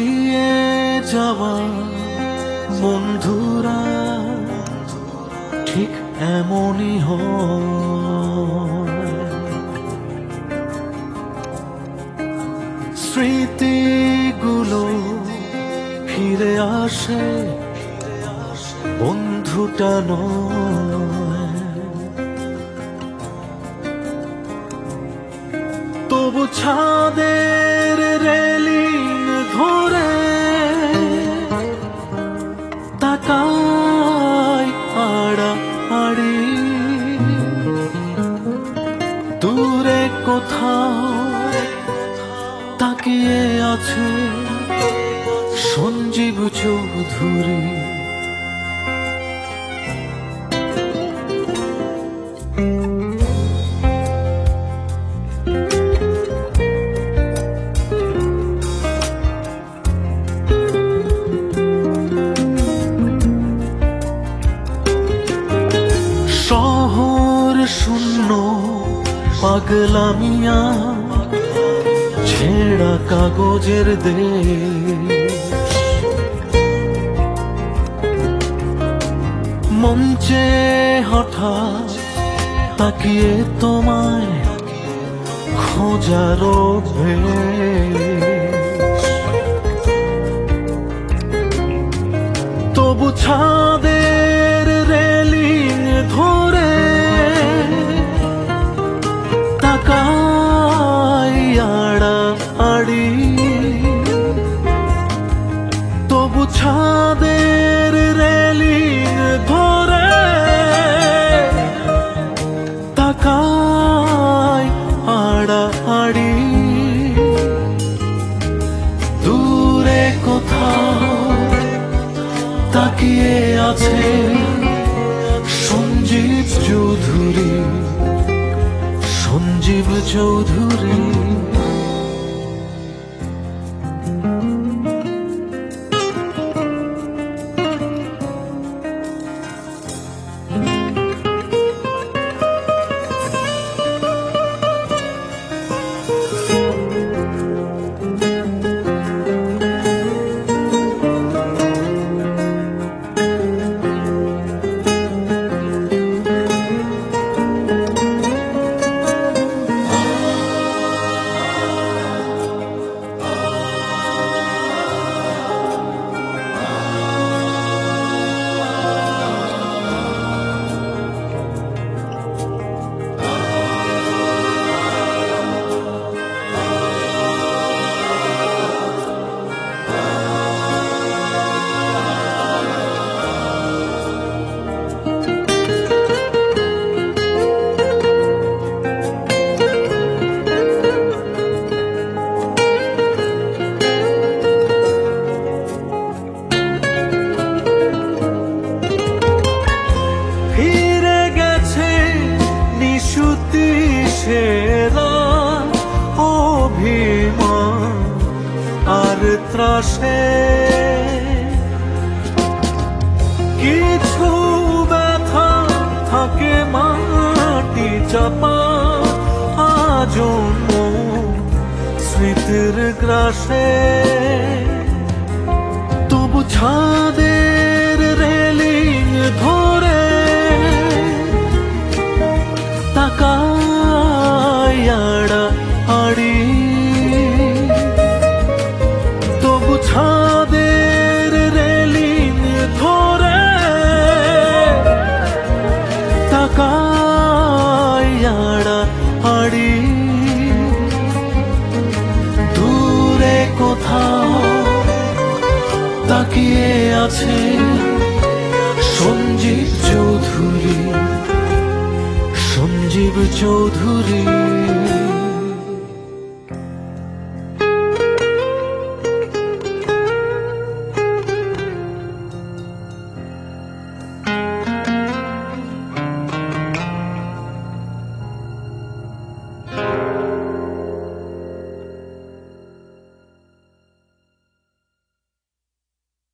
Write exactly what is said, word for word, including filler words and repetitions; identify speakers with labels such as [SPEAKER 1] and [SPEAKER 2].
[SPEAKER 1] হারিয়ে যাওয়া বন্ধুরা ঠিক এমনই হয়। স্মৃতিগুলো ফিরে আসে, বন্ধুটা নয়। তবু ছাদের রেলিং ধরে তাকাই আড়াআড়ি, দূরে কোথাও তাকিয়ে আছে সঞ্জীব চৌধুরী। শহর শূন্য পাগলামিয়া, ছেঁড়া কাগজের দেশ। মঞ্চে হঠাৎ তাকিয়ে তোমায় খোঁজার অভ্যেস। তবু ছাদের রেলিং ধরে তাকাই আড়াআড়ি, তবু ছাদের রেলিং ধরে তাকাই আড়াআড়ি, দূরে কোথাও তাকিয়ে আছে সঞ্জীব চৌধুরী, সঞ্জীব চৌধুরী। সেরা অভিমান আর ত্রাসে কিছু ব্যথা থাকে মাটি চাপা, আজন্ম স্মৃতির গ্রাসে। তবু ছাদের রেলিং ধরে তাকাই আড়াআড়ি, তবু ছাদের রেলিং ধরে তাকাই আড়াআড়ি, দূরে কোথাও তাকিয়ে আছে সঞ্জীব চৌধুরী, সঞ্জীব চৌধুরী।